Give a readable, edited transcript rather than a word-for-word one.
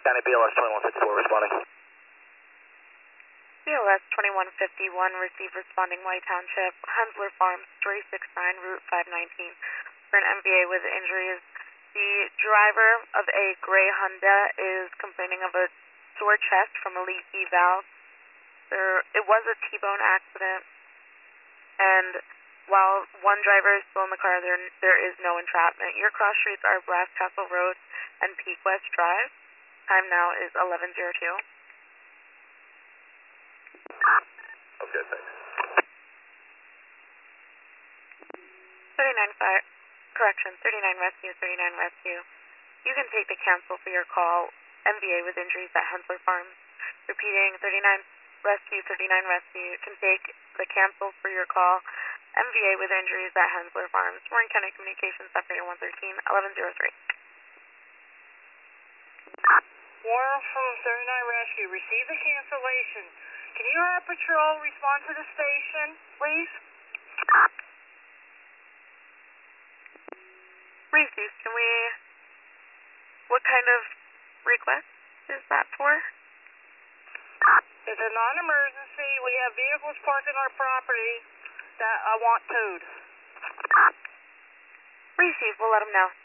County BLS 2154 responding. BLS 2151, receive responding White Township, Hensler Farms, 369, Route 519. For an MVA with injuries, the driver of a gray Honda is complaining of a sore chest from a leaky valve. It was a T-bone accident, and while one driver is still in the car, there is no entrapment. Your cross streets are Brass Castle Road and Peak West Drive. Time now is 11:02. Okay, thanks. 39 Rescue. You can take the cancel for your call, MVA with injuries at Hensler Farms. Repeating, 39 Rescue can take the cancel for your call, MVA with injuries at Hensler Farms. Warren County Communications, Operator 113, 1103. Warren from 39 Rescue, receive the cancellation. Can you have patrol respond to the station, please? Reese's, what kind of request is that for? It's a non-emergency. We have vehicles parked in our property that I want towed. Reese's, we'll let them know.